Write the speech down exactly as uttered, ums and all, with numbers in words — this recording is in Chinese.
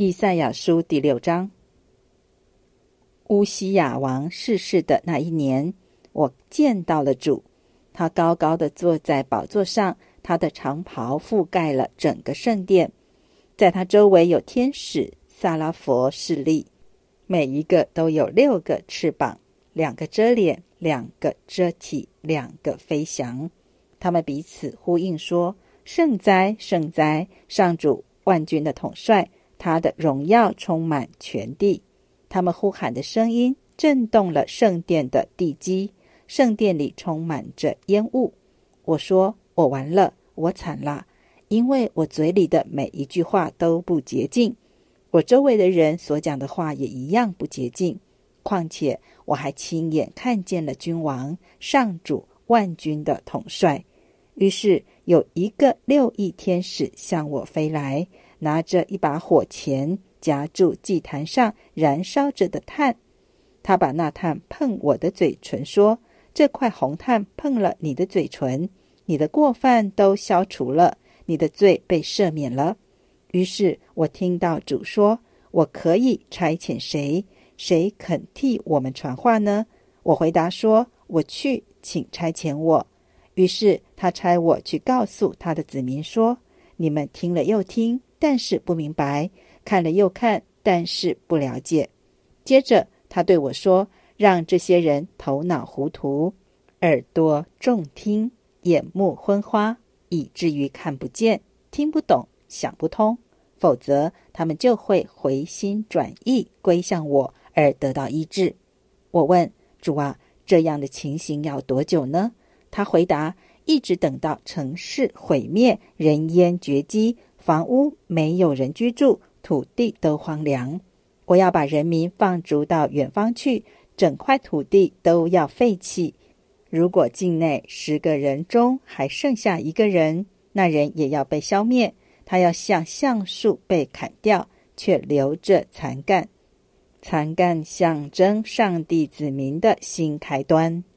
以赛亚书第六章。乌西雅王逝世的那一年，我见到了主，他高高地坐在宝座上，他的长袍覆盖了整个圣殿，在他周围有天使撒拉佛侍立，每一个都有六个翅膀，两个遮脸，两个遮体，两个飞翔。他们彼此呼应说：圣哉，圣哉，上主万军的统帅，他的荣耀充满全地。他们呼喊的声音震动了圣殿的地基，圣殿里充满着烟雾。我说：我完了，我惨了，因为我嘴里的每一句话都不洁净，我周围的人所讲的话也一样不洁净。况且我还亲眼看见了君王，上主万军的统帅。于是有一个六翼天使向我飞来，拿着一把火钳，夹住祭坛上燃烧着的炭。他把那炭碰我的嘴唇，说：这块红炭碰了你的嘴唇，你的过犯都消除了，你的罪被赦免了。于是我听到主说：我可以差遣谁？谁肯替我们传话呢？我回答说：我去，请差遣我。于是他差我去告诉他的子民说：你们听了又听，但是不明白；看了又看，但是不了解。接着他对我说：让这些人头脑糊涂，耳朵重听，眼目昏花，以至于看不见，听不懂，想不通，否则他们就会回心转意，归向我，而得到医治。我问主啊，这样的情形要多久呢？他回答：一直等到城市毁灭，人烟绝迹，房屋没有人居住，土地都荒凉。我要把人民放逐到远方去，整块土地都要废弃。如果境内十个人中还剩下一个人，那人也要被消灭，他要像橡树被砍掉，却留着残干。残干象征上帝子民的新开端。